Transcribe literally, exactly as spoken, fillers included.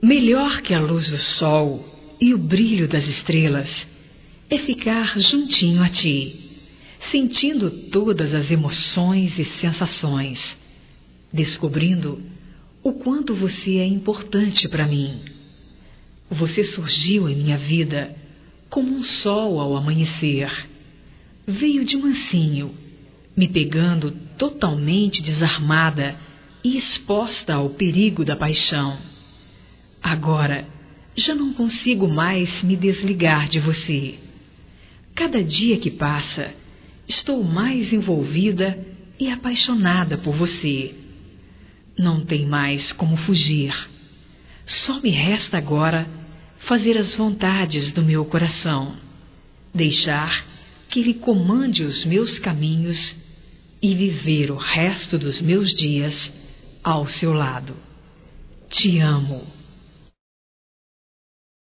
Melhor que a luz do sol e o brilho das estrelas é ficar juntinho a ti, sentindo todas as emoções e sensações, descobrindo o quanto você é importante para mim. Você surgiu em minha vida como um sol ao amanhecer. Veio de mansinho, me pegando totalmente desarmada e exposta ao perigo da paixão. Agora, já não consigo mais me desligar de você. Cada dia que passa, estou mais envolvida e apaixonada por você. Não tem mais como fugir. Só me resta agora fazer as vontades do meu coração, deixar que ele comande os meus caminhos e viver o resto dos meus dias ao seu lado. Te amo.